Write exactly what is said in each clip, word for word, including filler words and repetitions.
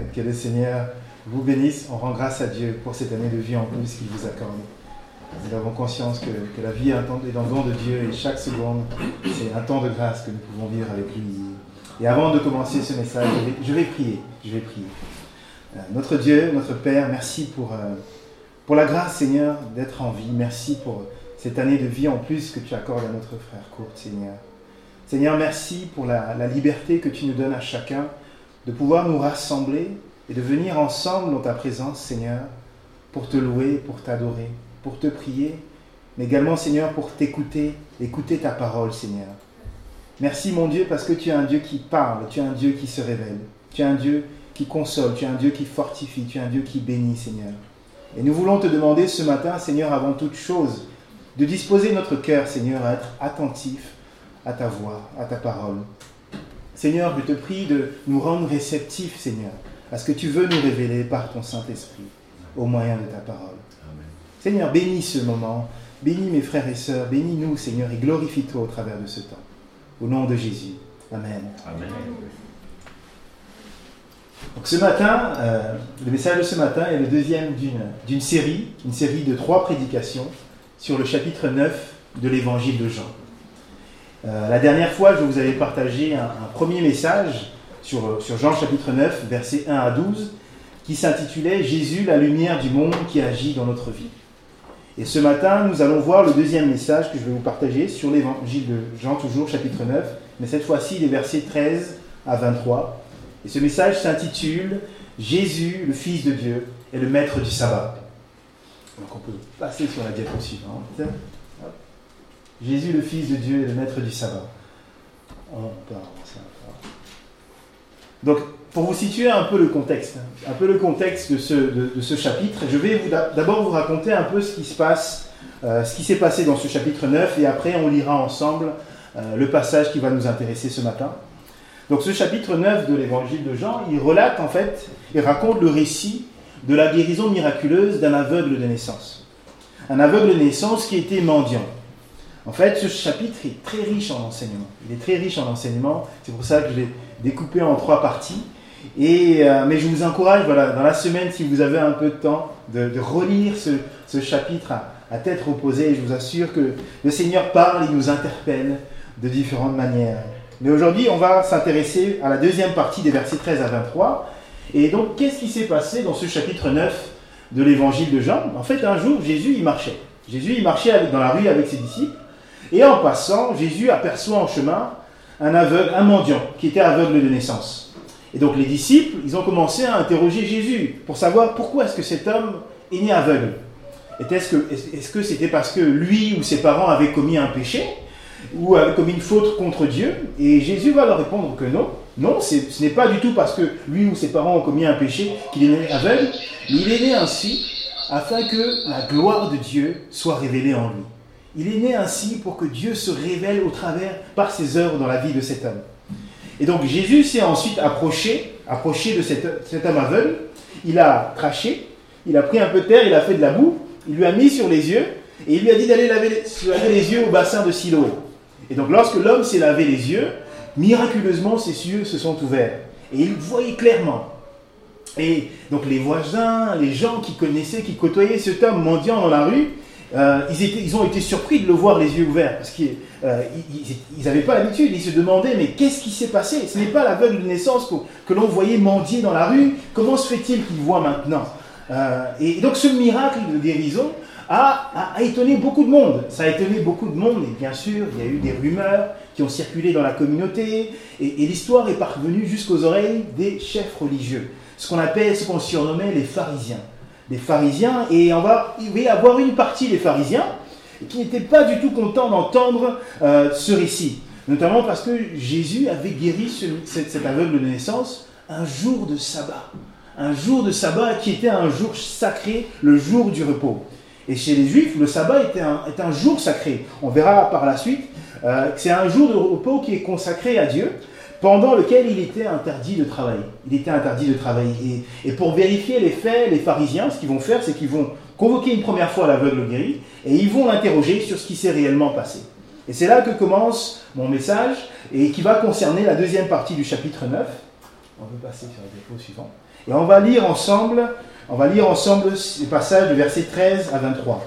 Que le Seigneur vous bénisse. On rend grâce à Dieu pour cette année de vie en plus qu'il vous accorde. Nous avons conscience que, que la vie est un temps- est un don de Dieu et chaque seconde, c'est un temps de grâce que nous pouvons vivre avec lui. Et avant de commencer ce message, je vais, je vais prier. Je vais prier. Euh, notre Dieu, notre Père, merci pour, euh, pour la grâce, Seigneur, d'être en vie. Merci pour cette année de vie en plus que tu accordes à notre frère Kurt, Seigneur. Seigneur, merci pour la, la liberté que tu nous donnes à chacun de pouvoir nous rassembler et de venir ensemble dans ta présence, Seigneur, pour te louer, pour t'adorer, pour te prier, mais également, Seigneur, pour t'écouter, écouter ta parole, Seigneur. Merci, mon Dieu, parce que tu es un Dieu qui parle, tu es un Dieu qui se révèle, tu es un Dieu qui console, tu es un Dieu qui fortifie, tu es un Dieu qui bénit, Seigneur. Et nous voulons te demander ce matin, Seigneur, avant toute chose, de disposer notre cœur, Seigneur, à être attentif à ta voix, à ta parole. Seigneur, je te prie de nous rendre réceptifs, Seigneur, à ce que tu veux nous révéler par ton Saint-Esprit, au moyen de ta parole. Amen. Seigneur, bénis ce moment, bénis mes frères et sœurs, bénis-nous, Seigneur, et glorifie-toi au travers de ce temps. Au nom de Jésus. Amen. Amen. Donc ce matin, euh, le message de ce matin est le deuxième d'une, d'une série, une série de trois prédications sur le chapitre neuf de l'évangile de Jean. Euh, la dernière fois, je vous avais partagé un, un premier message sur, sur Jean chapitre neuf, versets un à douze, qui s'intitulait « Jésus, la lumière du monde qui agit dans notre vie ». Et ce matin, nous allons voir le deuxième message que je vais vous partager sur l'évangile de Jean, toujours chapitre neuf, mais cette fois-ci les versets treize à vingt-trois. Et ce message s'intitule « Jésus, le Fils de Dieu, est le maître du sabbat ». Donc on peut passer sur la diapo suivante. Hop. Jésus, le Fils de Dieu, est le maître du sabbat. On peut avancer un peu. Donc, pour vous situer un peu le contexte, un peu le contexte de ce, de, de ce chapitre, je vais vous, d'abord vous raconter un peu ce qui se passe, euh, ce qui s'est passé dans ce chapitre neuf, et après on lira ensemble euh, le passage qui va nous intéresser ce matin. Donc ce chapitre neuf de l'évangile de Jean, il relate en fait, il raconte le récit de la guérison miraculeuse d'un aveugle de naissance. Un aveugle de naissance qui était mendiant. En fait, ce chapitre est très riche en enseignements. Il est très riche en enseignements, c'est pour ça que je l'ai découpé en trois parties. Et, euh, mais je vous encourage, voilà, dans la semaine, si vous avez un peu de temps, de, de relire ce, ce chapitre à, à tête reposée. Et je vous assure que le Seigneur parle, il nous interpelle de différentes manières. Mais aujourd'hui, on va s'intéresser à la deuxième partie des versets treize à vingt-trois. Et donc, qu'est-ce qui s'est passé dans ce chapitre neuf de l'évangile de Jean ? En fait, un jour, Jésus, il marchait. Jésus, il marchait avec, dans la rue avec ses disciples. Et en passant, Jésus aperçoit en chemin un aveugle, un mendiant, qui était aveugle de naissance. Et donc les disciples, ils ont commencé à interroger Jésus pour savoir pourquoi est-ce que cet homme est né aveugle. Est-ce que, est-ce que c'était parce que lui ou ses parents avaient commis un péché ou avaient commis une faute contre Dieu ? Et Jésus va leur répondre que non. Non, c'est, ce n'est pas du tout parce que lui ou ses parents ont commis un péché qu'il est né aveugle, mais il est né ainsi afin que la gloire de Dieu soit révélée en lui. Il est né ainsi pour que Dieu se révèle au travers, par ses œuvres dans la vie de cet homme. Et donc Jésus s'est ensuite approché, approché de cet, cet homme aveugle. Il a craché, il a pris un peu de terre, il a fait de la boue, il lui a mis sur les yeux et il lui a dit d'aller laver, se laver les yeux au bassin de Siloé. Et donc lorsque l'homme s'est lavé les yeux, miraculeusement ses yeux se sont ouverts et il voyait clairement. Et donc les voisins, les gens qui connaissaient, qui côtoyaient cet homme mendiant dans la rue, Euh, ils, étaient, ils ont été surpris de le voir les yeux ouverts parce qu'ils n'avaient euh, pas l'habitude, ils se demandaient mais qu'est-ce qui s'est passé ? Ce n'est pas l'aveugle de naissance que, que l'on voyait mendier dans la rue, comment se fait-il qu'il voit maintenant ? euh, Et donc ce miracle de guérison a, a, a étonné beaucoup de monde, ça a étonné beaucoup de monde et bien sûr il y a eu des rumeurs qui ont circulé dans la communauté et, et l'histoire est parvenue jusqu'aux oreilles des chefs religieux, ce qu'on appelle, ce qu'on surnommait les pharisiens. Les pharisiens, et on va, il va y avoir une partie des pharisiens qui n'étaient pas du tout contents d'entendre euh, ce récit, notamment parce que Jésus avait guéri ce, cet, cet aveugle de naissance un jour de sabbat, un jour de sabbat qui était un jour sacré, le jour du repos. Et chez les Juifs, le sabbat était un, est un jour sacré. On verra par la suite euh, que c'est un jour de repos qui est consacré à Dieu, pendant lequel il était interdit de travailler. Il était interdit de travailler. Et, et pour vérifier les faits, les pharisiens, ce qu'ils vont faire, c'est qu'ils vont convoquer une première fois l'aveugle guéri, et ils vont l'interroger sur ce qui s'est réellement passé. Et c'est là que commence mon message, et qui va concerner la deuxième partie du chapitre neuf, On peut passer sur la diapo suivante. Et on va lire ensemble, on va lire ensemble les passages de versets treize à vingt-trois.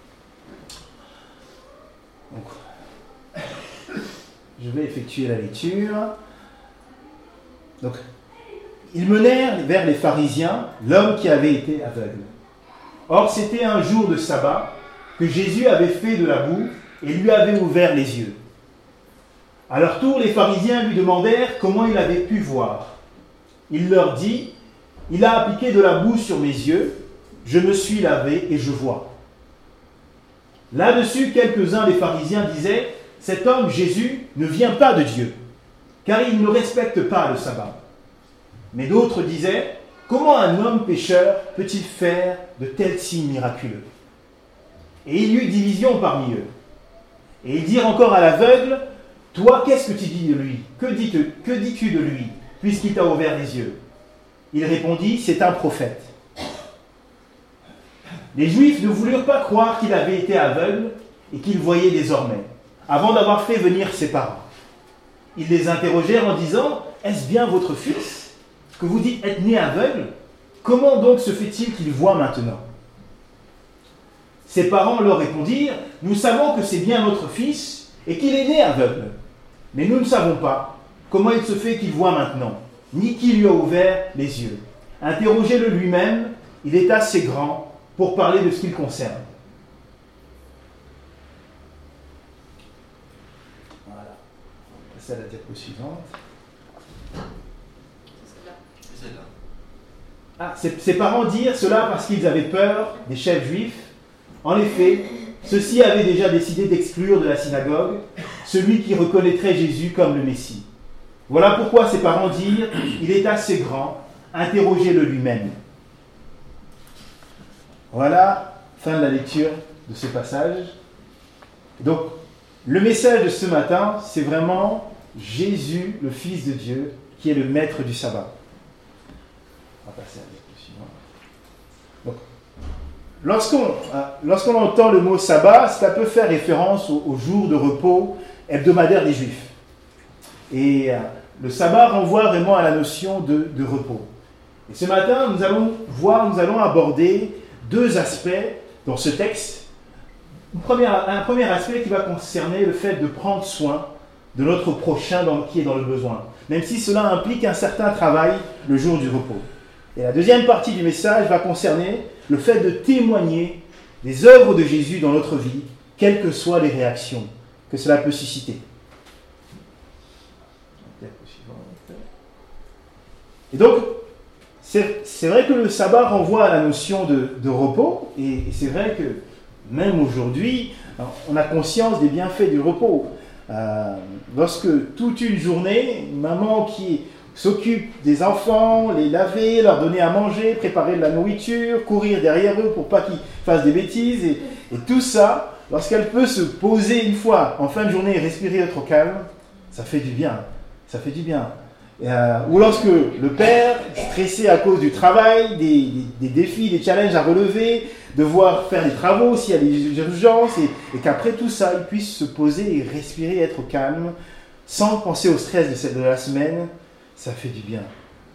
Donc, je vais effectuer la lecture. Donc, ils menèrent vers les pharisiens l'homme qui avait été aveugle. Or, c'était un jour de sabbat que Jésus avait fait de la boue et lui avait ouvert les yeux. À leur tour, les pharisiens lui demandèrent comment il avait pu voir. Il leur dit, « Il a appliqué de la boue sur mes yeux, je me suis lavé et je vois. » Là-dessus, quelques-uns des pharisiens disaient, « Cet homme, Jésus, ne vient pas de Dieu, car il ne respecte pas le sabbat. » Mais d'autres disaient, « Comment un homme pécheur peut-il faire de tels signes miraculeux ?» Et il y eut division parmi eux. Et ils dirent encore à l'aveugle, « Toi, qu'est-ce que tu dis de lui ? Que dis-tu, que dis-tu de lui, puisqu'il t'a ouvert les yeux ?» Il répondit, « C'est un prophète. » Les Juifs ne voulurent pas croire qu'il avait été aveugle et qu'il voyait désormais, avant d'avoir fait venir ses parents. Ils les interrogèrent en disant, « Est-ce bien votre fils, que vous dites être né aveugle ? Comment donc se fait-il qu'il voit maintenant ?» Ses parents leur répondirent, « Nous savons que c'est bien notre fils et qu'il est né aveugle. Mais nous ne savons pas comment il se fait qu'il voit maintenant, ni qui lui a ouvert les yeux. Interrogez-le lui-même, il est assez grand pour parler de ce qu'il concerne. » Voilà. On va passer à la diapo suivante. Ah, ses, ses parents dirent cela parce qu'ils avaient peur des chefs juifs. En effet, ceux-ci avaient déjà décidé d'exclure de la synagogue celui qui reconnaîtrait Jésus comme le Messie. Voilà pourquoi ses parents dirent « Il est assez grand, interrogez-le lui-même. » Voilà, fin de la lecture de ce passage. Donc, le message de ce matin, c'est vraiment Jésus, le Fils de Dieu, qui est le maître du sabbat. On va passer à la lecture suivante. Donc, lorsqu'on, lorsqu'on entend le mot sabbat, ça peut faire référence au, au jour de repos hebdomadaire des Juifs. Et euh, le sabbat renvoie vraiment à la notion de, de repos. Et ce matin, nous allons voir, nous allons aborder deux aspects dans ce texte. Une première, un premier aspect qui va concerner le fait de prendre soin de notre prochain dans, qui est dans le besoin, même si cela implique un certain travail le jour du repos. Et la deuxième partie du message va concerner le fait de témoigner des œuvres de Jésus dans notre vie, quelles que soient les réactions que cela peut susciter. Et donc, c'est, c'est vrai que le sabbat renvoie à la notion de, de repos, et, et c'est vrai que même aujourd'hui, on a conscience des bienfaits du repos. Euh, lorsque toute une journée, une maman qui s'occupe des enfants, les laver, leur donner à manger, préparer de la nourriture, courir derrière eux pour pas qu'ils fassent des bêtises, et, et tout ça, lorsqu'elle peut se poser une fois en fin de journée et respirer, être au calme, ça fait du bien. Ça fait du bien. Euh, ou lorsque le père, stressé à cause du travail, des, des, des défis, des challenges à relever, devoir faire des travaux s'il y a des urgences, et, et qu'après tout ça, il puisse se poser et respirer, être au calme, sans penser au stress de, cette, de la semaine, ça fait du bien.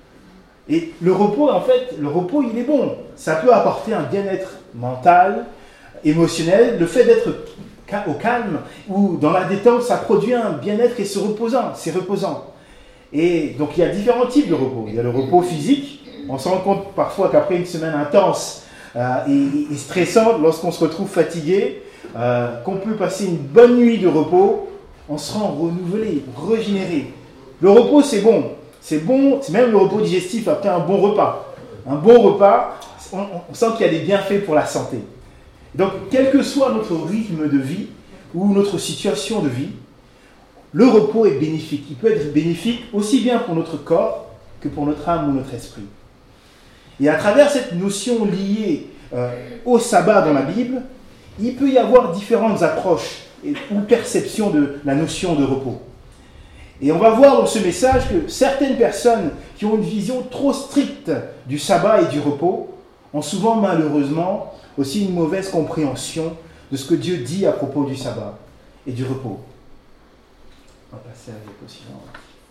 Et le repos, en fait, le repos, il est bon. Ça peut apporter un bien-être mental, émotionnel. Le fait d'être au calme ou dans la détente, ça produit un bien-être et c'est reposant. C'est reposant. Et donc, il y a différents types de repos. Il y a le repos physique. On se rend compte parfois qu'après une semaine intense euh, et, et stressante, lorsqu'on se retrouve fatigué, euh, qu'on peut passer une bonne nuit de repos, on se rend renouvelé, régénéré. Le repos, c'est bon. C'est bon, c'est même le repos digestif après un bon repas. Un bon repas, on, on sent qu'il y a des bienfaits pour la santé. Donc, quel que soit notre rythme de vie ou notre situation de vie, le repos est bénéfique. Il peut être bénéfique aussi bien pour notre corps que pour notre âme ou notre esprit. Et à travers cette notion liée euh, au sabbat dans la Bible, il peut y avoir différentes approches et, ou perceptions de la notion de repos. Et on va voir dans ce message que certaines personnes qui ont une vision trop stricte du sabbat et du repos ont souvent malheureusement aussi une mauvaise compréhension de ce que Dieu dit à propos du sabbat et du repos. On va passer à la diapo suivante.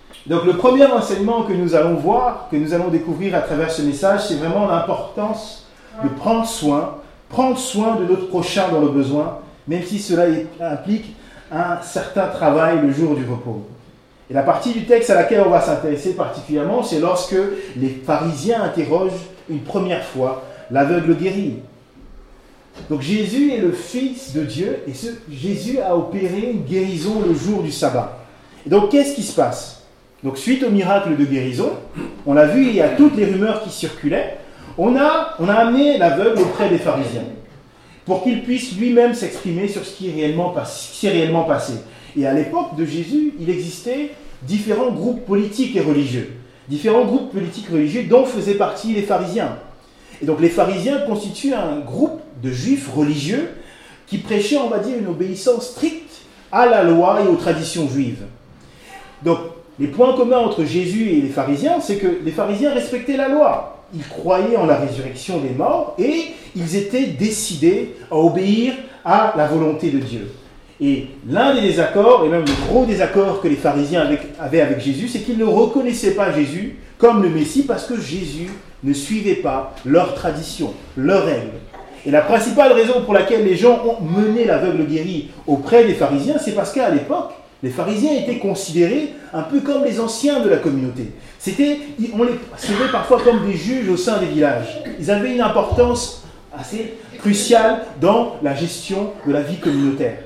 Donc le premier enseignement que nous allons voir, que nous allons découvrir à travers ce message, c'est vraiment l'importance de prendre soin, prendre soin de notre prochain dans le besoin, même si cela implique un certain travail le jour du repos. Et la partie du texte à laquelle on va s'intéresser particulièrement, c'est lorsque les pharisiens interrogent une première fois l'aveugle guéri. Donc Jésus est le Fils de Dieu et ce, Jésus a opéré une guérison le jour du sabbat. Et donc qu'est-ce qui se passe? Donc suite au miracle de guérison, on l'a vu, il y a toutes les rumeurs qui circulaient, on a, on a amené l'aveugle auprès des pharisiens pour qu'il puisse lui-même s'exprimer sur ce qui est réellement, ce qui est réellement passé. Et à l'époque de Jésus, il existait différents groupes politiques et religieux. Différents groupes politiques et religieux dont faisaient partie les pharisiens. Et donc les pharisiens constituent un groupe de juifs religieux qui prêchaient, on va dire, une obéissance stricte à la loi et aux traditions juives. Donc les points communs entre Jésus et les pharisiens, c'est que les pharisiens respectaient la loi. Ils croyaient en la résurrection des morts et ils étaient décidés à obéir à la volonté de Dieu. Et l'un des désaccords, et même le gros désaccord que les pharisiens avaient avec Jésus, c'est qu'ils ne reconnaissaient pas Jésus comme le Messie parce que Jésus ne suivait pas leurs traditions, leurs règles. Et la principale raison pour laquelle les gens ont mené l'aveugle guéri auprès des pharisiens, c'est parce qu'à l'époque, les pharisiens étaient considérés un peu comme les anciens de la communauté. C'était, on les servait parfois comme des juges au sein des villages. Ils avaient une importance assez cruciale dans la gestion de la vie communautaire.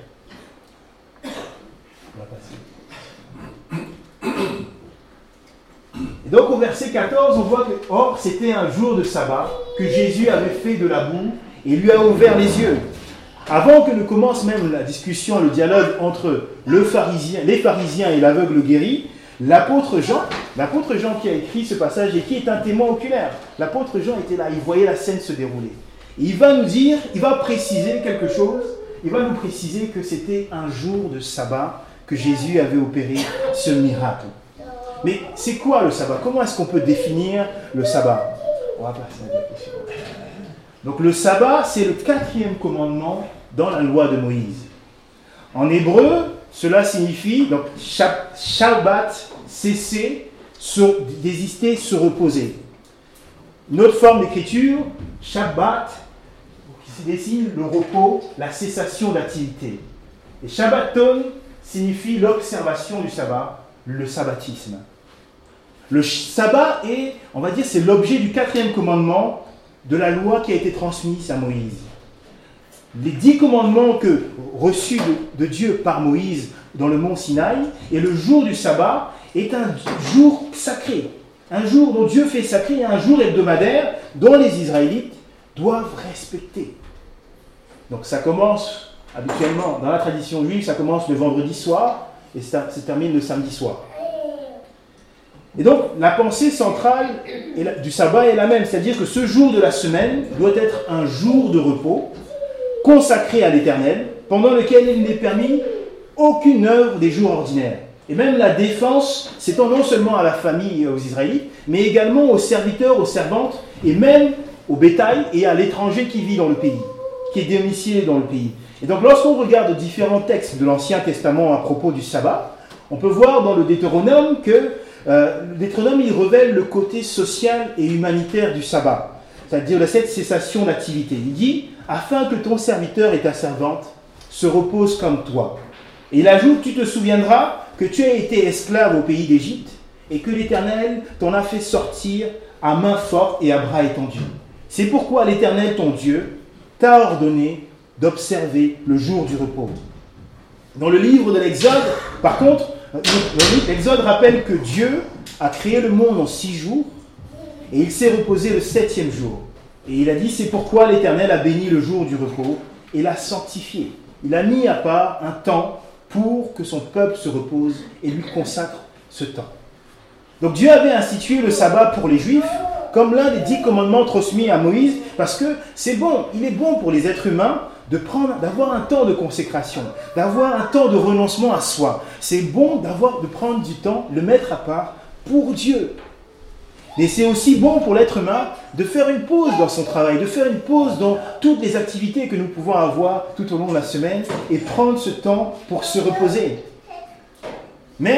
Et donc au verset quatorze, on voit que, or, c'était un jour de sabbat que Jésus avait fait de la boue et lui a ouvert les yeux. Avant que ne commence même la discussion, le dialogue entre le pharisien, les pharisiens et l'aveugle guéri, l'apôtre Jean, l'apôtre Jean qui a écrit ce passage et qui est un témoin oculaire, l'apôtre Jean était là, il voyait la scène se dérouler. Et il va nous dire, il va préciser quelque chose, il va nous préciser que c'était un jour de sabbat que Jésus avait opéré ce miracle. Mais c'est quoi le sabbat? Comment est-ce qu'on peut définir le sabbat? On va passer à la question. Donc le sabbat, c'est le quatrième commandement dans la loi de Moïse. En hébreu, cela signifie donc Shabbat, cesser, se, désister, se reposer. Une autre forme d'écriture, Shabbat, qui désigne le repos, la cessation d'activité. Et Shabbaton signifie l'observation du sabbat, le sabbatisme. Le sabbat est, on va dire, c'est l'objet du quatrième commandement de la loi qui a été transmise à Moïse. Les dix commandements que, reçus de, de Dieu par Moïse dans le mont Sinaï, et le jour du sabbat est un jour sacré, un jour dont Dieu fait sacré, un jour hebdomadaire dont les Israélites doivent respecter. Donc ça commence, habituellement, dans la tradition juive, ça commence le vendredi soir et ça se termine le samedi soir. Et donc, la pensée centrale du sabbat est la même, c'est-à-dire que ce jour de la semaine doit être un jour de repos, consacré à l'Éternel, pendant lequel il n'est permis aucune œuvre des jours ordinaires. Et même la défense s'étend non seulement à la famille et aux Israélites, mais également aux serviteurs, aux servantes, et même au bétail et à l'étranger qui vit dans le pays, qui est domicilié dans le pays. Et donc, lorsqu'on regarde différents textes de l'Ancien Testament à propos du sabbat, on peut voir dans le Deutéronome que Euh, le Deutéronome, il révèle le côté social et humanitaire du sabbat, c'est-à-dire de cette cessation d'activité. Il dit, afin que ton serviteur et ta servante se reposent comme toi. Et il ajoute, tu te souviendras que tu as été esclave au pays d'Égypte et que l'Éternel t'en a fait sortir à main forte et à bras étendus. C'est pourquoi l'Éternel, ton Dieu, t'a ordonné d'observer le jour du repos. Dans le livre de l'Exode, par contre, l'Exode rappelle que Dieu a créé le monde en six jours et il s'est reposé le septième jour. Et il a dit, c'est pourquoi l'Éternel a béni le jour du repos et l'a sanctifié. Il a mis à part un temps pour que son peuple se repose et lui consacre ce temps. Donc Dieu avait institué le sabbat pour les Juifs comme l'un des dix commandements transmis à Moïse parce que c'est bon, il est bon pour les êtres humains de prendre, d'avoir un temps de consécration, d'avoir un temps de renoncement à soi. C'est bon d'avoir, de prendre du temps, le mettre à part pour Dieu. Et c'est aussi bon pour l'être humain de faire une pause dans son travail, de faire une pause dans toutes les activités que nous pouvons avoir tout au long de la semaine et prendre ce temps pour se reposer. Mais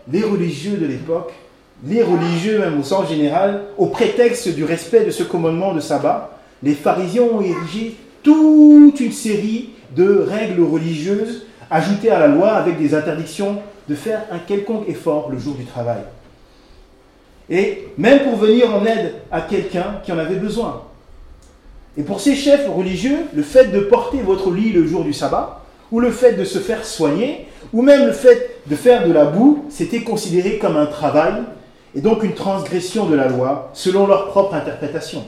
les religieux de l'époque, les religieux même au sens général, au prétexte du respect de ce commandement de sabbat, les pharisiens ont érigé toute une série de règles religieuses ajoutées à la loi avec des interdictions de faire un quelconque effort le jour du travail. Et même pour venir en aide à quelqu'un qui en avait besoin. Et pour ces chefs religieux, le fait de porter votre lit le jour du sabbat, ou le fait de se faire soigner, ou même le fait de faire de la boue, c'était considéré comme un travail, et donc une transgression de la loi, selon leur propre interprétation.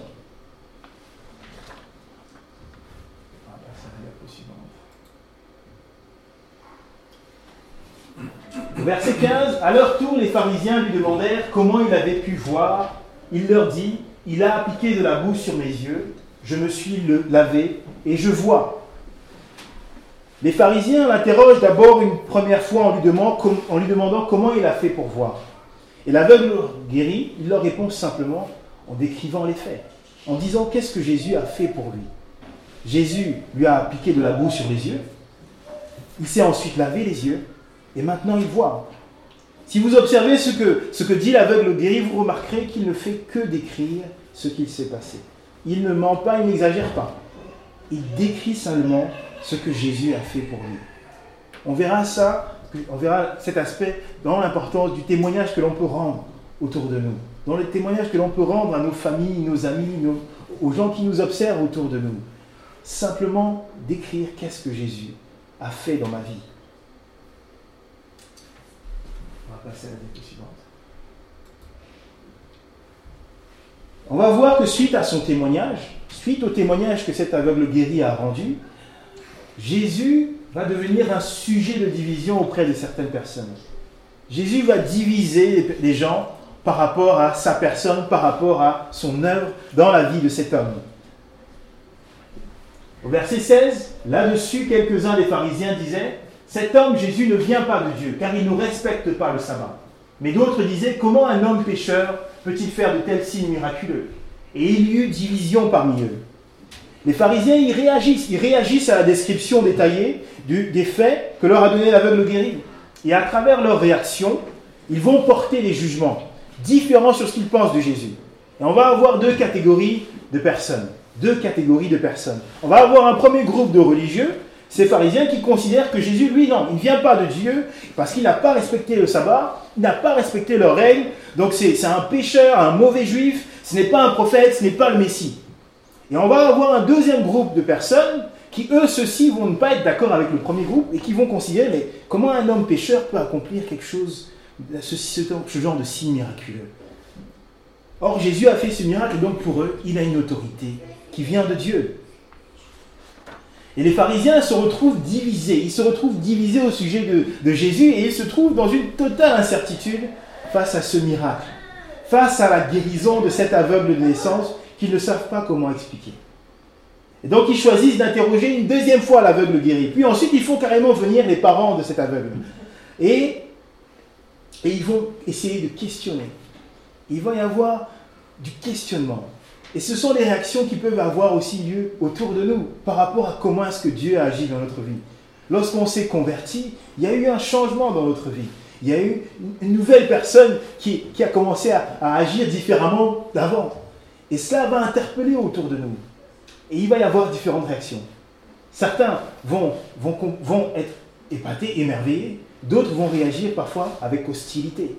Verset quinze, à leur tour, les pharisiens lui demandèrent comment il avait pu voir. Il leur dit, il a appliqué de la boue sur mes yeux, je me suis lavé et je vois. Les pharisiens l'interrogent d'abord une première fois en lui, demandant, en lui demandant comment il a fait pour voir. Et l'aveugle guéri, il leur répond simplement en décrivant les faits, en disant qu'est-ce que Jésus a fait pour lui. Jésus lui a appliqué de la boue sur les yeux, il s'est ensuite lavé les yeux, et maintenant il voit. Si vous observez ce que, ce que dit l'aveugle guéri, vous remarquerez qu'il ne fait que décrire ce qu'il s'est passé. Il ne ment pas, il n'exagère pas. Il décrit seulement ce que Jésus a fait pour lui. On verra ça, on verra cet aspect dans l'importance du témoignage que l'on peut rendre autour de nous, dans le témoignage que l'on peut rendre à nos familles, nos amis, nos, aux gens qui nous observent autour de nous. Simplement décrire qu'est-ce que Jésus a fait dans ma vie. On va passer à la diapo suivante. On va voir que suite à son témoignage, suite au témoignage que cet aveugle guéri a rendu, Jésus va devenir un sujet de division auprès de certaines personnes. Jésus va diviser les gens par rapport à sa personne, par rapport à son œuvre dans la vie de cet homme. Au verset seize, là-dessus, quelques-uns des pharisiens disaient « Cet homme, Jésus, ne vient pas de Dieu, car il ne respecte pas le sabbat. » Mais d'autres disaient « Comment un homme pécheur peut-il faire de tels signes miraculeux ?» Et il y eut division parmi eux. Les pharisiens, ils réagissent, ils réagissent à la description détaillée du, des faits que leur a donné l'aveugle guéri. Et à travers leur réaction, ils vont porter des jugements différents sur ce qu'ils pensent de Jésus. Et on va avoir deux catégories de personnes. Deux catégories de personnes. On va avoir un premier groupe de religieux, ces pharisiens qui considèrent que Jésus, lui, non, il ne vient pas de Dieu parce qu'il n'a pas respecté le sabbat, il n'a pas respecté leurs règles, donc c'est, c'est un pécheur, un mauvais juif, ce n'est pas un prophète, ce n'est pas le Messie. Et on va avoir un deuxième groupe de personnes qui, eux, ceux-ci, vont ne pas être d'accord avec le premier groupe et qui vont considérer, mais comment un homme pécheur peut accomplir quelque chose, ce, ce, ce genre de signe miraculeux. Or, Jésus a fait ce miracle, et donc pour eux, il a une autorité qui vient de Dieu. Et les pharisiens se retrouvent divisés, ils se retrouvent divisés au sujet de, de Jésus et ils se trouvent dans une totale incertitude face à ce miracle, face à la guérison de cet aveugle de naissance qu'ils ne savent pas comment expliquer. Et donc ils choisissent d'interroger une deuxième fois l'aveugle guéri. Puis ensuite il faut carrément venir les parents de cet aveugle. Et, et ils vont essayer de questionner. Il va y avoir du questionnement. Et ce sont des réactions qui peuvent avoir aussi lieu autour de nous par rapport à comment est-ce que Dieu a agi dans notre vie. Lorsqu'on s'est converti, il y a eu un changement dans notre vie. Il y a eu une nouvelle personne qui, qui a commencé à, à agir différemment d'avant. Et cela va interpeller autour de nous. Et il va y avoir différentes réactions. Certains vont, vont, vont être épatés, émerveillés. D'autres vont réagir parfois avec hostilité.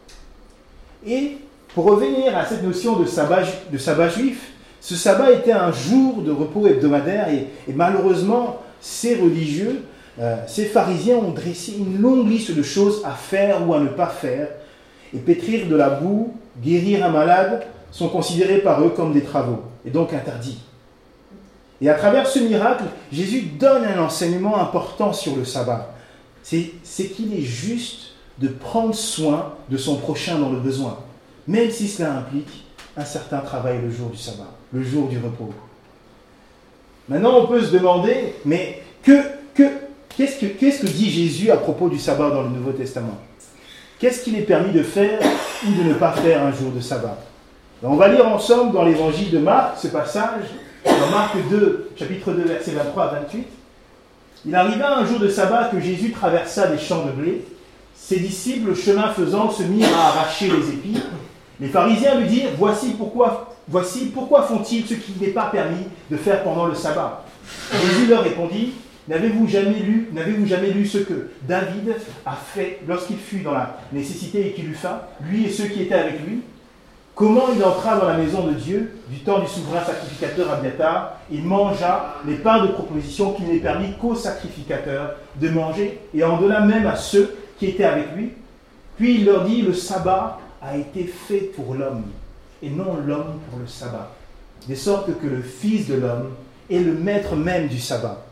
Et pour revenir à cette notion de sabbat, de sabbat juif, ce sabbat était un jour de repos hebdomadaire et, et malheureusement, ces religieux, euh, ces pharisiens ont dressé une longue liste de choses à faire ou à ne pas faire. Et pétrir de la boue, guérir un malade, sont considérés par eux comme des travaux et donc interdits. Et à travers ce miracle, Jésus donne un enseignement important sur le sabbat. C'est, c'est qu'il est juste de prendre soin de son prochain dans le besoin, même si cela implique un certain travail le jour du sabbat, le jour du repos. Maintenant, on peut se demander, mais que, que, qu'est-ce, que, qu'est-ce que dit Jésus à propos du sabbat dans le Nouveau Testament ? Qu'est-ce qu'il est permis de faire ou de ne pas faire un jour de sabbat ? On va lire ensemble dans l'évangile de Marc ce passage, dans Marc deux, chapitre deux, versets vingt-trois à vingt-huit. Il arriva un jour de sabbat que Jésus traversa des champs de blé, ses disciples, chemin faisant, se mirent à arracher les épis. Les pharisiens lui dirent, voici pourquoi, voici pourquoi font-ils ce qui n'est pas permis de faire pendant le sabbat. Jésus leur répondit, n'avez-vous jamais lu, n'avez-vous jamais lu ce que David a fait lorsqu'il fut dans la nécessité et qu'il eut faim, lui et ceux qui étaient avec lui? Comment il entra dans la maison de Dieu, du temps du souverain sacrificateur Abiathar, il mangea les pains de proposition qu'il n'est permis qu'aux sacrificateurs de manger, et en donna même à ceux qui étaient avec lui. Puis il leur dit, le sabbat a été fait pour l'homme, et non l'homme pour le sabbat, de sorte que le Fils de l'homme est le maître même du sabbat.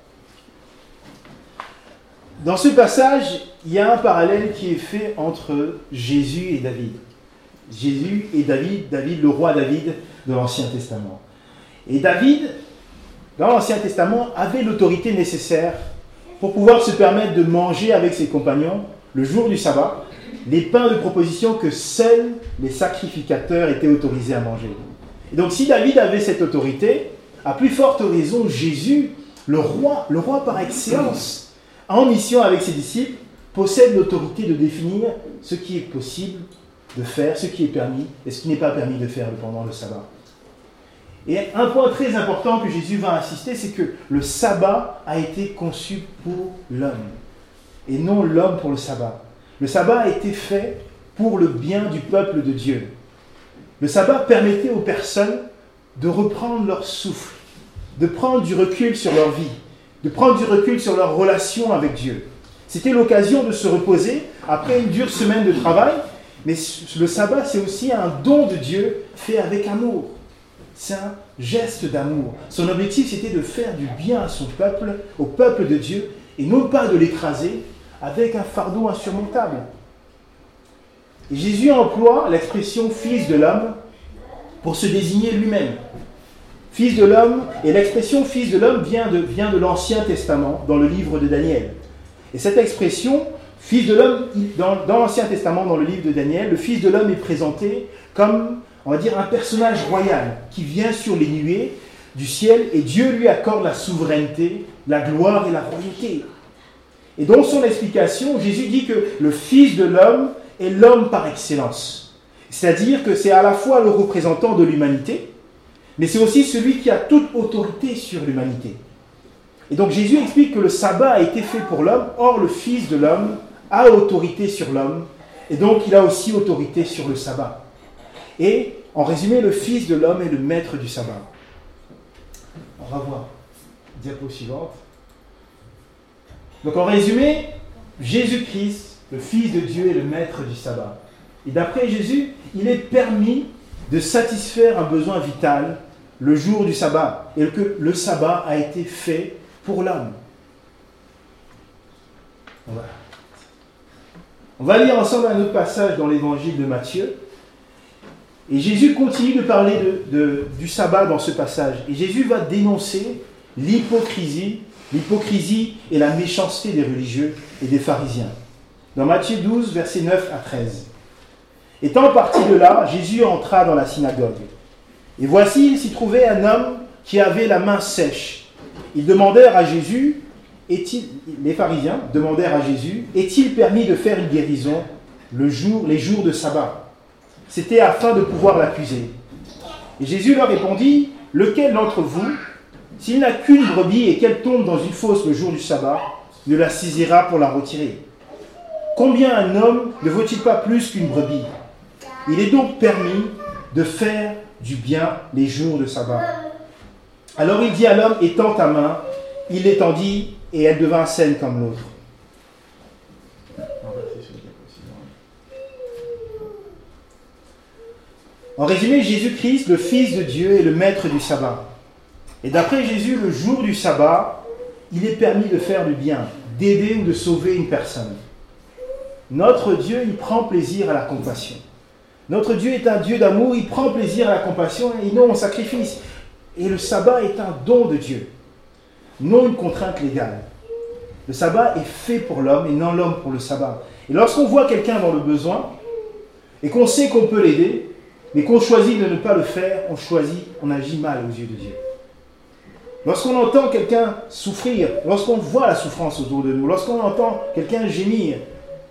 Dans ce passage, il y a un parallèle qui est fait entre Jésus et David. Jésus et David, David, le roi David de l'Ancien Testament. Et David, dans l'Ancien Testament, avait l'autorité nécessaire pour pouvoir se permettre de manger avec ses compagnons, le jour du sabbat, les pains de proposition que seuls les sacrificateurs étaient autorisés à manger. Et donc si David avait cette autorité, à plus forte raison, Jésus, le roi, le roi par excellence, en mission avec ses disciples, possède l'autorité de définir ce qui est possible de faire, ce qui est permis et ce qui n'est pas permis de faire pendant le sabbat. Et un point très important que Jésus va insister, c'est que le sabbat a été conçu pour l'homme et non l'homme pour le sabbat. Le sabbat a été fait pour le bien du peuple de Dieu. Le sabbat permettait aux personnes de reprendre leur souffle, de prendre du recul sur leur vie, de prendre du recul sur leur relation avec Dieu. C'était l'occasion de se reposer après une dure semaine de travail, mais le sabbat, c'est aussi un don de Dieu fait avec amour. C'est un geste d'amour. Son objectif, c'était de faire du bien à son peuple, au peuple de Dieu, et non pas de l'écraser avec un fardeau insurmontable. Et Jésus emploie l'expression « fils de l'homme » pour se désigner lui-même. Fils de l'homme, et l'expression fils de l'homme vient de, vient de l'Ancien Testament, dans le livre de Daniel. Et cette expression, fils de l'homme, dans, dans l'Ancien Testament, dans le livre de Daniel, le fils de l'homme est présenté comme, on va dire, un personnage royal qui vient sur les nuées du ciel et Dieu lui accorde la souveraineté, la gloire et la royauté. Et dans son explication, Jésus dit que le fils de l'homme est l'homme par excellence. C'est-à-dire que c'est à la fois le représentant de l'humanité, mais c'est aussi celui qui a toute autorité sur l'humanité. Et donc Jésus explique que le sabbat a été fait pour l'homme, or le Fils de l'homme a autorité sur l'homme, et donc il a aussi autorité sur le sabbat. Et en résumé, le Fils de l'homme est le maître du sabbat. On va voir. Diapo suivante. Donc en résumé, Jésus-Christ, le Fils de Dieu, est le maître du sabbat. Et d'après Jésus, il est permis de satisfaire un besoin vital le jour du sabbat, et que le sabbat a été fait pour l'homme. On va, on va lire ensemble un autre passage dans l'évangile de Matthieu. Et Jésus continue de parler de, de, du sabbat dans ce passage. Et Jésus va dénoncer l'hypocrisie, l'hypocrisie et la méchanceté des religieux et des pharisiens. Dans Matthieu douze, versets neuf à treize. Étant parti de là, Jésus entra dans la synagogue. Et voici, il s'y trouvait un homme qui avait la main sèche. Ils demandèrent à Jésus, est-il, les pharisiens demandèrent à Jésus, est-il permis de faire une guérison le jour, les jours de sabbat? C'était afin de pouvoir l'accuser. Et Jésus leur répondit, lequel d'entre vous, s'il n'a qu'une brebis et qu'elle tombe dans une fosse le jour du sabbat, ne la saisira pour la retirer? Combien un homme ne vaut-il pas plus qu'une brebis? Il est donc permis de faire du bien les jours de sabbat. Alors il dit à l'homme, étends ta main. Il l'étendit et elle devint saine comme l'autre. En résumé, Jésus-Christ, le Fils de Dieu, est le maître du sabbat. Et d'après Jésus, le jour du sabbat, il est permis de faire du bien, d'aider ou de sauver une personne. Notre Dieu, il prend plaisir à la compassion. Notre Dieu est un Dieu d'amour, il prend plaisir à la compassion et non au sacrifice. Et le sabbat est un don de Dieu, non une contrainte légale. Le sabbat est fait pour l'homme et non l'homme pour le sabbat. Et lorsqu'on voit quelqu'un dans le besoin et qu'on sait qu'on peut l'aider, mais qu'on choisit de ne pas le faire, on choisit, on agit mal aux yeux de Dieu. Lorsqu'on entend quelqu'un souffrir, lorsqu'on voit la souffrance autour de nous, lorsqu'on entend quelqu'un gémir,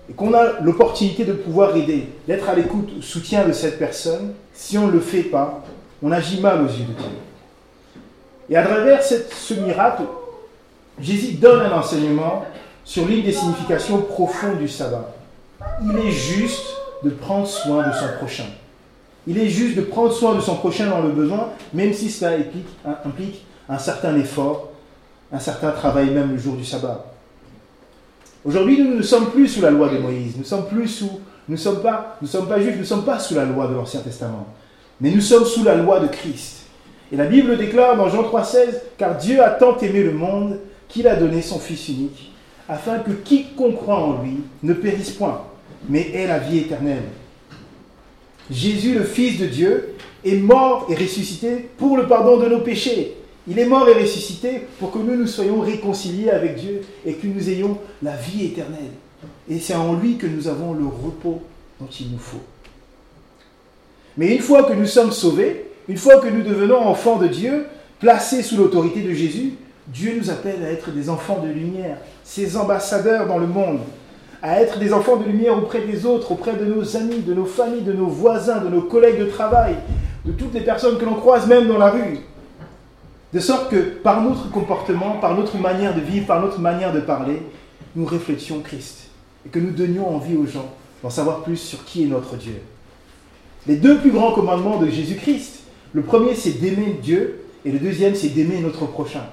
et qu'on a l'opportunité de pouvoir aider, d'être à l'écoute, au soutien de cette personne, si on ne le fait pas, on agit mal aux yeux de Dieu. Et à travers cette, ce miracle, Jésus donne un enseignement sur l'une des significations profondes du sabbat. Il est juste de prendre soin de son prochain. Il est juste de prendre soin de son prochain dans le besoin, même si cela implique, implique un certain effort, un certain travail même le jour du sabbat. Aujourd'hui, nous ne sommes plus sous la loi de Moïse, nous ne sommes plus sous, nous ne sommes pas, nous sommes pas juifs, nous ne sommes pas sous la loi de l'Ancien Testament, mais nous sommes sous la loi de Christ. Et la Bible déclare dans Jean trois seize, « Car Dieu a tant aimé le monde qu'il a donné son Fils unique, afin que quiconque croit en lui ne périsse point, mais ait la vie éternelle. » Jésus, le Fils de Dieu, est mort et ressuscité pour le pardon de nos péchés. Il est mort et ressuscité pour que nous nous soyons réconciliés avec Dieu et que nous ayons la vie éternelle. Et c'est en lui que nous avons le repos dont il nous faut. Mais une fois que nous sommes sauvés, une fois que nous devenons enfants de Dieu, placés sous l'autorité de Jésus, Dieu nous appelle à être des enfants de lumière, ses ambassadeurs dans le monde, à être des enfants de lumière auprès des autres, auprès de nos amis, de nos familles, de nos voisins, de nos collègues de travail, de toutes les personnes que l'on croise même dans la rue. De sorte que par notre comportement, par notre manière de vivre, par notre manière de parler, nous reflétions Christ et que nous donnions envie aux gens d'en savoir plus sur qui est notre Dieu. Les deux plus grands commandements de Jésus-Christ, le premier c'est d'aimer Dieu et le deuxième c'est d'aimer notre prochain.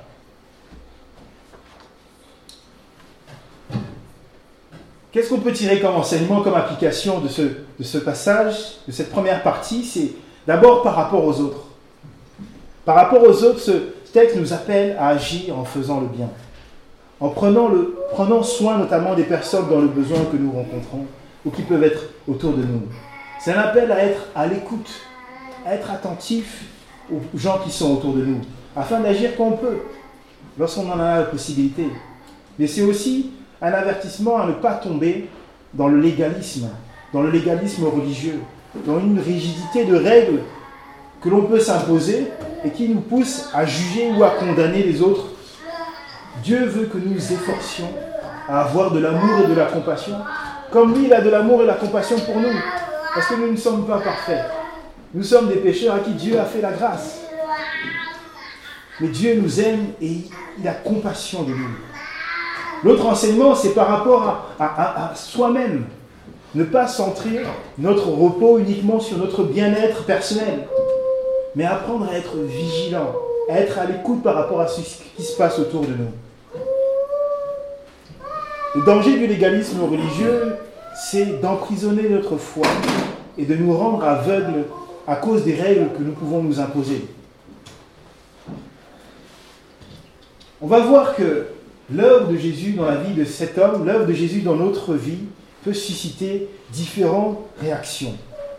Qu'est-ce qu'on peut tirer comme enseignement, comme application de ce, de ce passage, de cette première partie? C'est d'abord par rapport aux autres. Par rapport aux autres, ce texte nous appelle à agir en faisant le bien, en prenant, le, prenant soin notamment des personnes dans le besoin que nous rencontrons ou qui peuvent être autour de nous. C'est un appel à être à l'écoute, à être attentif aux gens qui sont autour de nous, afin d'agir quand on peut, lorsqu'on en a la possibilité. Mais c'est aussi un avertissement à ne pas tomber dans le légalisme, dans le légalisme religieux, dans une rigidité de règles que l'on peut s'imposer et qui nous pousse à juger ou à condamner les autres. Dieu veut que nous nous efforcions à avoir de l'amour et de la compassion, comme lui, il a de l'amour et de la compassion pour nous, parce que nous ne sommes pas parfaits. Nous sommes des pécheurs à qui Dieu a fait la grâce. Mais Dieu nous aime et il a compassion de nous. L'autre enseignement, c'est par rapport à, à, à, à soi-même. Ne pas centrer notre repos uniquement sur notre bien-être personnel, mais apprendre à être vigilant, à être à l'écoute par rapport à ce qui se passe autour de nous. Le danger du légalisme religieux, c'est d'emprisonner notre foi et de nous rendre aveugles à cause des règles que nous pouvons nous imposer. On va voir que l'œuvre de Jésus dans la vie de cet homme, l'œuvre de Jésus dans notre vie, peut susciter différentes réactions.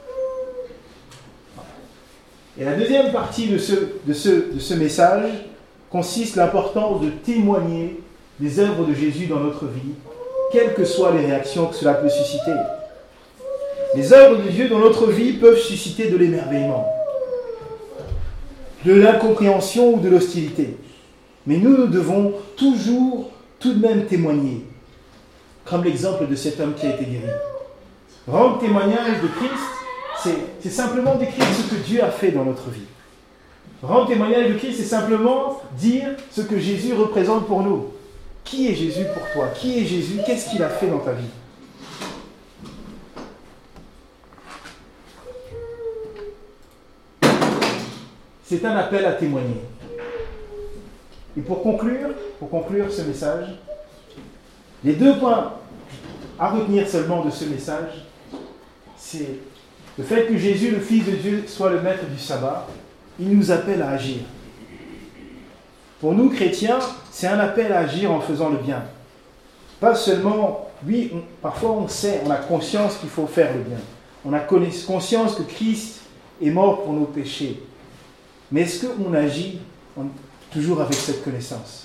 Et la deuxième partie de ce, de ce, de ce message consiste l'importance de témoigner des œuvres de Jésus dans notre vie, quelles que soient les réactions que cela peut susciter. Les œuvres de Dieu dans notre vie peuvent susciter de l'émerveillement, de l'incompréhension ou de l'hostilité. Mais nous, nous devons toujours tout de même témoigner, comme l'exemple de cet homme qui a été guéri. Rendre témoignage de Christ, c'est, c'est simplement décrire ce que Dieu a fait dans notre vie. Rendre témoignage de Christ, c'est simplement dire ce que Jésus représente pour nous. Qui est Jésus pour toi? Qui est Jésus? Qu'est-ce qu'il a fait dans ta vie? C'est un appel à témoigner. Et pour conclure, pour conclure ce message, les deux points à retenir seulement de ce message, c'est le fait que Jésus, le Fils de Dieu, soit le maître du sabbat. Il nous appelle à agir. Pour nous, chrétiens, c'est un appel à agir en faisant le bien. Pas seulement, oui, on, parfois on sait, on a conscience qu'il faut faire le bien. On a conscience que Christ est mort pour nos péchés. Mais est-ce qu'on agit en, toujours avec cette connaissance?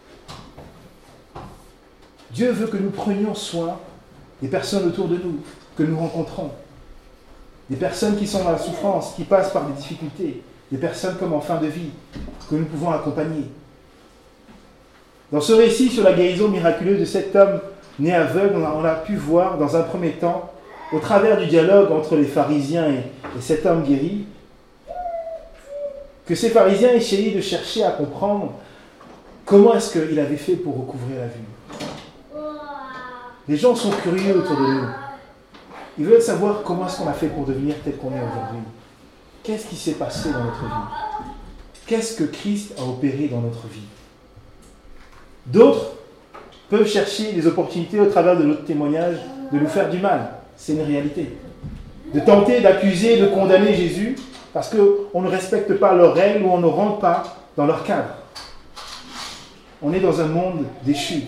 Dieu veut que nous prenions soin des personnes autour de nous, que nous rencontrons. Des personnes qui sont dans la souffrance, qui passent par des difficultés. Des personnes comme en fin de vie, que nous pouvons accompagner. Dans ce récit sur la guérison miraculeuse de cet homme né aveugle, on a, on a pu voir dans un premier temps, au travers du dialogue entre les pharisiens et, et cet homme guéri, que ces pharisiens essayaient de chercher à comprendre comment est-ce qu'il avait fait pour recouvrer la vue. Les gens sont curieux autour de nous. Ils veulent savoir comment est-ce qu'on a fait pour devenir tel qu'on est aujourd'hui. Qu'est-ce qui s'est passé dans notre vie? Qu'est-ce que Christ a opéré dans notre vie? D'autres peuvent chercher des opportunités au travers de notre témoignage de nous faire du mal. C'est une réalité. De tenter d'accuser, de condamner Jésus parce qu'on ne respecte pas leurs règles ou on ne rentre pas dans leur cadre. On est dans un monde déchu.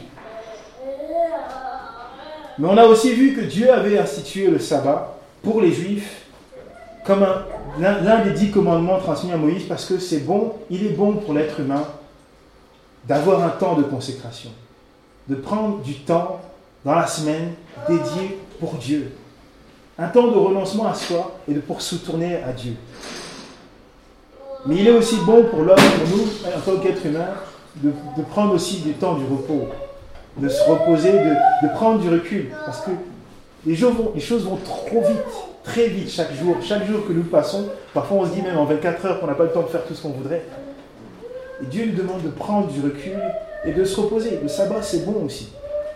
Mais on a aussi vu que Dieu avait institué le sabbat pour les Juifs comme un, l'un, l'un des dix commandements transmis à Moïse parce que c'est bon, il est bon pour l'être humain d'avoir un temps de consécration, de prendre du temps dans la semaine dédié pour Dieu. Un temps de renoncement à soi et de pour se tourner à Dieu. Mais il est aussi bon pour l'homme, pour nous, en tant qu'être humain, de, de prendre aussi du temps du repos, de se reposer, de, de prendre du recul. Parce que les, jours vont, les choses vont trop vite, très vite chaque jour. Chaque jour que nous passons, parfois on se dit même en vingt-quatre heures qu'on n'a pas le temps de faire tout ce qu'on voudrait. Et Dieu nous demande de prendre du recul et de se reposer. Le sabbat, c'est bon aussi.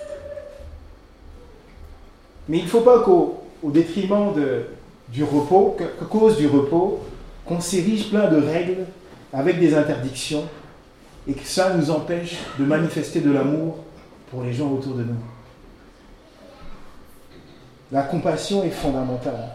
Mais il ne faut pas qu'au au détriment de, du repos, qu'à cause du repos, qu'on s'érige plein de règles avec des interdictions et que ça nous empêche de manifester de l'amour pour les gens autour de nous. La compassion est fondamentale.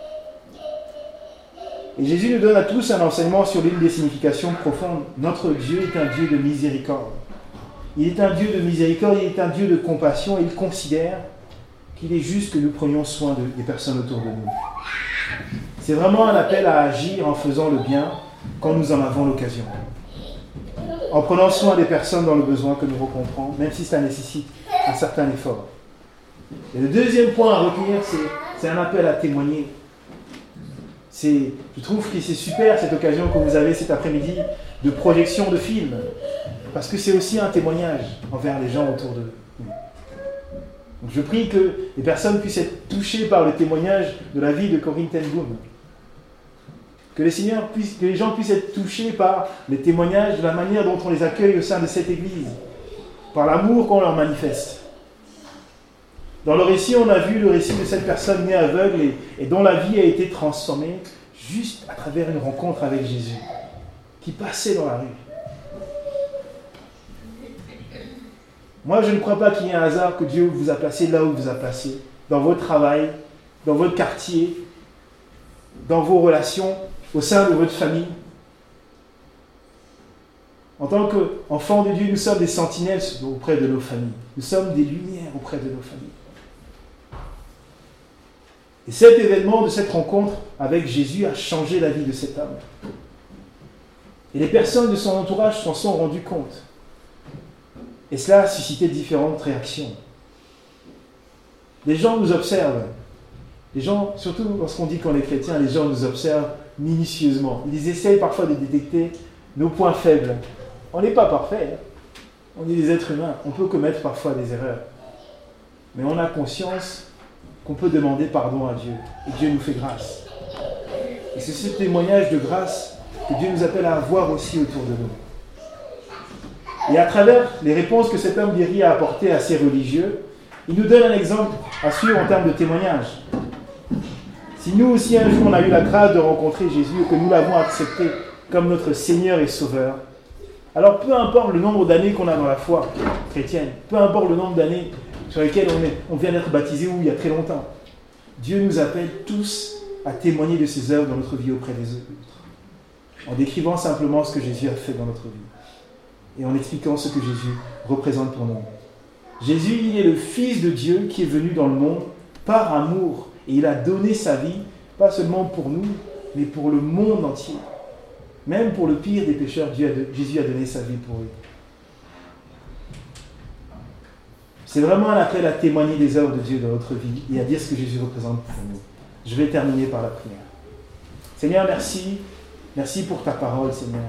Et Jésus nous donne à tous un enseignement sur l'une des significations profondes. Notre Dieu est un Dieu de miséricorde. Il est un Dieu de miséricorde, il est un Dieu de compassion et il considère qu'il est juste que nous prenions soin de, des personnes autour de nous. C'est vraiment un appel à agir en faisant le bien quand nous en avons l'occasion. En prenant soin des personnes dans le besoin que nous rencontrons, même si ça nécessite un certain effort. Et le deuxième point à retenir, c'est, c'est un appel à témoigner. C'est, je trouve que c'est super cette occasion que vous avez cet après-midi de projection de films, parce que c'est aussi un témoignage envers les gens autour de nous. Donc je prie que les personnes puissent être touchées par le témoignage de la vie de Corinne ten Boom. Que les, seigneurs puissent, que les gens puissent être touchés par les témoignages de la manière dont on les accueille au sein de cette église, par l'amour qu'on leur manifeste. Dans le récit, on a vu le récit de cette personne née aveugle et, et dont la vie a été transformée juste à travers une rencontre avec Jésus, qui passait dans la rue. Moi, je ne crois pas qu'il y ait un hasard que Dieu vous a placé là où il vous a placé, dans votre travail, dans votre quartier, dans vos relations, au sein de votre famille. En tant qu'enfants de Dieu, nous sommes des sentinelles auprès de nos familles. Nous sommes des lumières auprès de nos familles. Et cet événement de cette rencontre avec Jésus a changé la vie de cet homme. Et les personnes de son entourage s'en sont rendues compte. Et cela a suscité différentes réactions. Les gens nous observent. Les gens, surtout lorsqu'on dit qu'on est chrétien, les gens nous observent minutieusement. Ils essayent parfois de détecter nos points faibles. On n'est pas parfait. Hein. On est des êtres humains. On peut commettre parfois des erreurs. Mais on a conscience qu'on peut demander pardon à Dieu. Et Dieu nous fait grâce. Et c'est ce témoignage de grâce que Dieu nous appelle à avoir aussi autour de nous. Et à travers les réponses que cet homme guéri a apportées à ces religieux, il nous donne un exemple à suivre en termes de témoignage. Si nous aussi un jour on a eu la grâce de rencontrer Jésus et que nous l'avons accepté comme notre Seigneur et Sauveur, alors peu importe le nombre d'années qu'on a dans la foi chrétienne, peu importe le nombre d'années sur lesquelles on, est, on vient d'être baptisé ou il y a très longtemps, Dieu nous appelle tous à témoigner de ses œuvres dans notre vie auprès des autres, en décrivant simplement ce que Jésus a fait dans notre vie. Et en expliquant ce que Jésus représente pour nous. Jésus, il est le Fils de Dieu qui est venu dans le monde par amour. Et il a donné sa vie, pas seulement pour nous, mais pour le monde entier. Même pour le pire des pécheurs, Dieu a, Jésus a donné sa vie pour eux. C'est vraiment un appel à témoigner des œuvres de Dieu dans notre vie et à dire ce que Jésus représente pour nous. Je vais terminer par la prière. Seigneur, merci. Merci pour ta parole, Seigneur.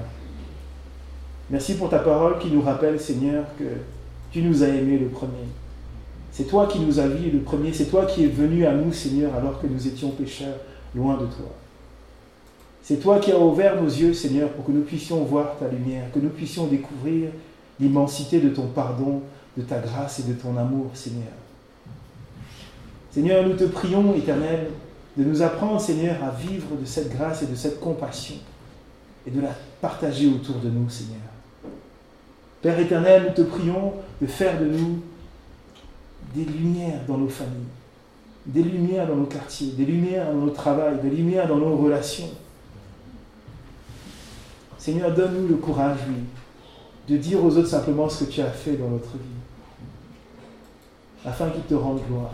Merci pour ta parole qui nous rappelle, Seigneur, que tu nous as aimés le premier. C'est toi qui nous as vus le premier, c'est toi qui es venu à nous, Seigneur, alors que nous étions pécheurs, loin de toi. C'est toi qui as ouvert nos yeux, Seigneur, pour que nous puissions voir ta lumière, que nous puissions découvrir l'immensité de ton pardon, de ta grâce et de ton amour, Seigneur. Seigneur, nous te prions, Éternel, de nous apprendre, Seigneur, à vivre de cette grâce et de cette compassion et de la partager autour de nous, Seigneur. Père éternel, nous te prions de faire de nous des lumières dans nos familles, des lumières dans nos quartiers, des lumières dans nos travails, des lumières dans nos relations. Seigneur, donne-nous le courage, oui, de dire aux autres simplement ce que tu as fait dans notre vie, afin qu'ils te rendent gloire.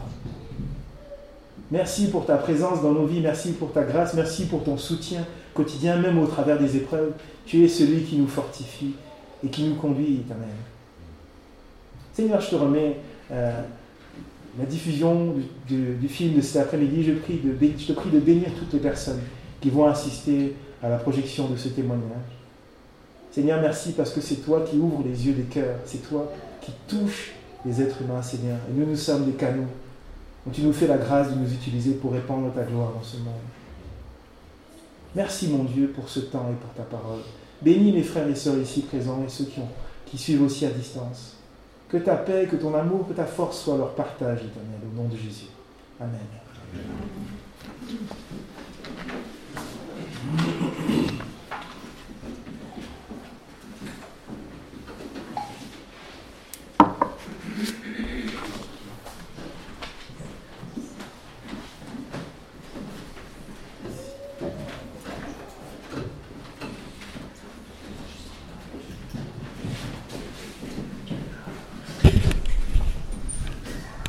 Merci pour ta présence dans nos vies, merci pour ta grâce, merci pour ton soutien quotidien, même au travers des épreuves. Tu es celui qui nous fortifie et qui nous conduit, Éternel. Seigneur, je te remets euh, la diffusion du, du, du film de cet après-midi. Je, prie de, je te prie de bénir toutes les personnes qui vont assister à la projection de ce témoignage. Seigneur, merci parce que c'est toi qui ouvres les yeux des cœurs, c'est toi qui touches les êtres humains, Seigneur. Et nous, nous sommes des canaux. Donc tu nous fais la grâce de nous utiliser pour répandre ta gloire dans ce monde. Merci mon Dieu pour ce temps et pour ta parole. Bénis mes frères et sœurs ici présents et ceux qui, ont, qui suivent aussi à distance. Que ta paix, que ton amour, que ta force soient leur partage, Éternel, au nom de Jésus. Amen. Amen.